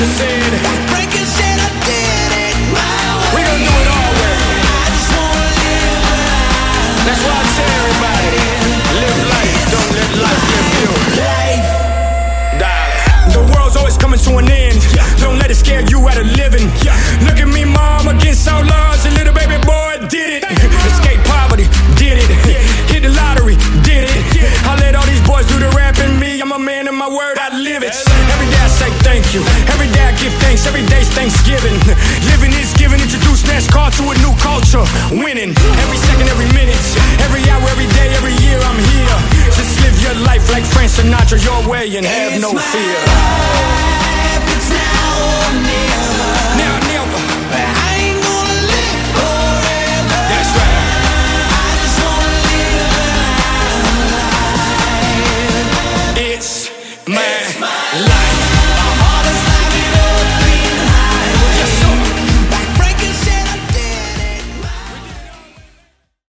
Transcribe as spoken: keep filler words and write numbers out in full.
Franklin said, Franklin said I did it my way. we gon' do it our way. I just wanna live life. That's why I tell everybody, live life, don't let life live you. Life. The world's always coming to an end. Don't let it scare you out of living. Look at me, mom, against all odds. A little baby boy did it. Escape poverty, did it. Hit the lottery, did it. I let all these boys do the rap and me. I'm a man of my word, I live it. Every day I say thank you. Every day I give thanks. Every day's Thanksgiving. Living is giving. Introduce NASCAR to a new culture. Winning every second, every minute, every hour, every day, every year. I'm here. Just live your life like Frank Sinatra, your way, and have no fear. It's now or never.